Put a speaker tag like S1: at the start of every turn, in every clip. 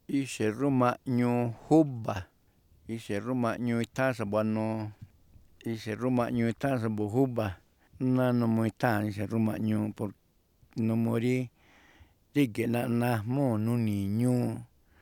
S1: Ixi ruma'ñu juba, ixi ruma'ñu ita'ansä bueno ixi ruma'ñu ita'ansä juba nanämu'ita'at ixi ruma'ñu nämäri tige'na najmu'u nuni nyu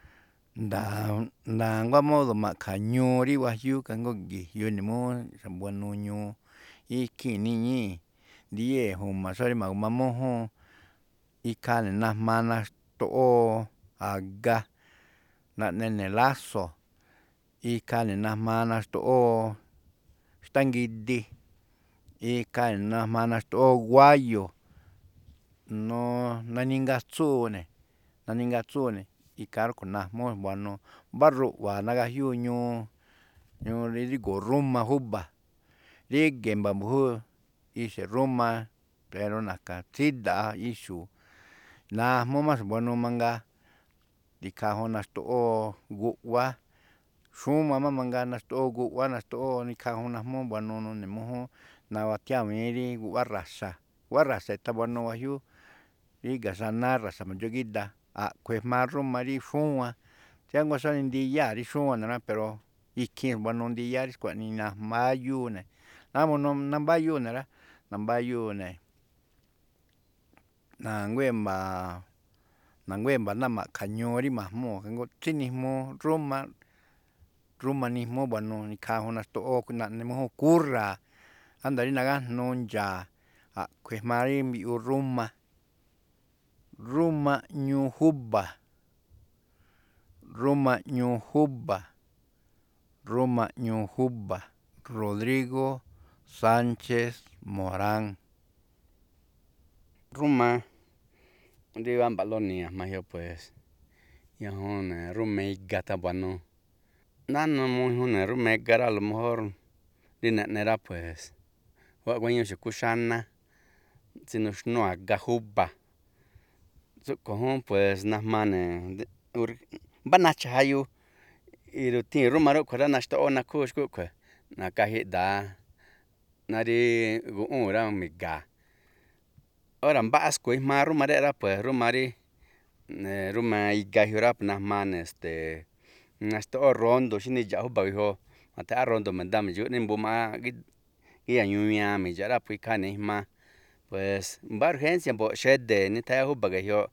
S1: nda wamodo ma'ka nyuri wajyu kaŋgo gijyäni mu'u bueno nyu y ki'ni'nyi' 10 masari mamuju y ka'ne naj manaxto'oo aga na'nene laso y ka'ne naj manaxto'oo xta'ŋgidi y ka'ne naj manaxto'oo wayu no naninhjkajtzu'ne y carko najmu'u bueno mbaru'wa nakajyu nyu ruma juba rige'mbabä ixi ruma pero naka tzida'aj ixu najmu'u mas bueno manga tikjaju naxto'oo gu'wa xuma manga naxto'oo gu'wa naxto'oo ni kjaju najmu'u bueno nune muju nawatyañeri gu'wa raza ta bueno wajyu rigasanar raza mantyiokida a'kue jma ruma ri xuan tyiangusani ndiyari xuan pero ikji bueno ndiyari skua'ni najmbayune nambayune naŋwemba na ma'ka nyuri majmu'u tsi'nijmu ruma nijmu bueno nikjaju naxto'oo na'ne muju kurra jandari nakajnu nchaa a'kue jmari mbi'u ruma'ñu juba Rodrigo Sánchez Morán. Ruma ri bamba'loni ajma̱ pues yajune rumeiga ta bueno nanäjmu'ujune rumeiga a lo mejor ri ne'nera pues wa'aguañe xukuxana tsinuxnuaga juba tsu'kuju pues najmane mbanachajayu irutin ruma rukjue'ra naxto'oo nakju xku'kjue nakaji't'a nari gu'ura miga ora mba'askue jma rumare'ra pues rumari rumaiga ijyora najma naxto'oo rondu xinicha juba gejo mate'á rondu menda mixu'ni mbum'a ki'yañuña mixa'ra pues kja'ne jma pues mba urgencia mbo xede nitjaya juba gejiio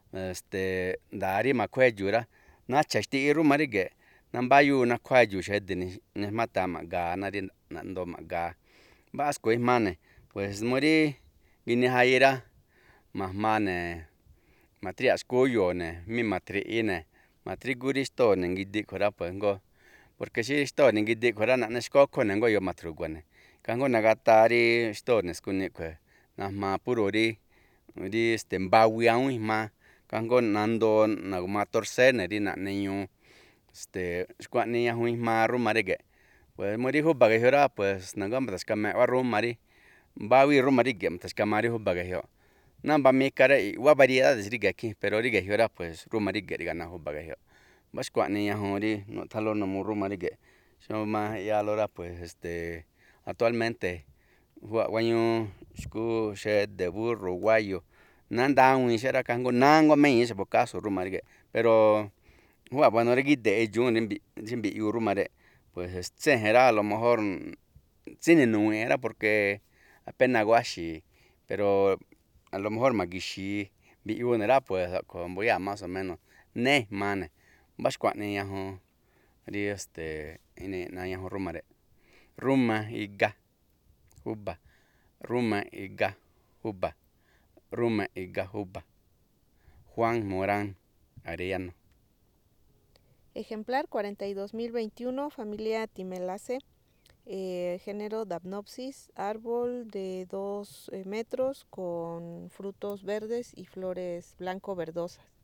S1: ndari makju'eyura nacha ixti'i ruma ríge'e nambayu nakjuayu xedeni nejmata ma'ga nari na'ndo ma'ga mba'askue jmane pues muri kinijayira majmane matri'a xkuyune mi matri'ine matriguri xtone ngidi kjuera pues jngo porque xi xtone ngidi kjuera na'ne xkokjone jngo yo matru̱guane kajngu nakata ri xtone skuni kjue najma puro ri mbawiaŋui jma kajngu nando na̱gu̱ma torcéne̱ ri na'ne ñu xkua'ni ñajuin jma ruma ríge̱ pues muri juba gejiora pues na̱nga mataxkame'á rumari mbawi ruma ríge̱ ma̱ta̱xkama ri juba gejiio namba mikare i̱'wá variedades ríge̱ kjin pero rí gejiora pues ruma ríge̱ rigana juba gejiio mbá xkua'ni ñajun ri nu'tjanloo na̱mu ruma ríge̱ xómá 'yalora pues actualmente wa'aguañu xuku xede burru wayu nandawin xe'ra kajngu nánguá meñi̱ xa̱bo̱ caso ruma ríge̱ pero júa̱ buenori gíde̱ edxún ri mbi'yu rúmare'e pues tséje̱nra a lo mejor tsíninu̱'ñe̱ra porque apena guaxi̱ pero a lo mejor ma̱ki̱xi̱i mbi'yune̱ra pues a̱kju̱o̱ mbu̱yáa mas o menos né jmane̱ mbá xkua'ni ñajun ri ini'na ñajun rúmare'e rumaiga juba rumaiga juba rumaiga juba Juan Morán Arellano.
S2: Ejemplar 42021, familia Timelaceae, género Daphnopsis, árbol de 2 metros con frutos verdes y flores blanco-verdosas.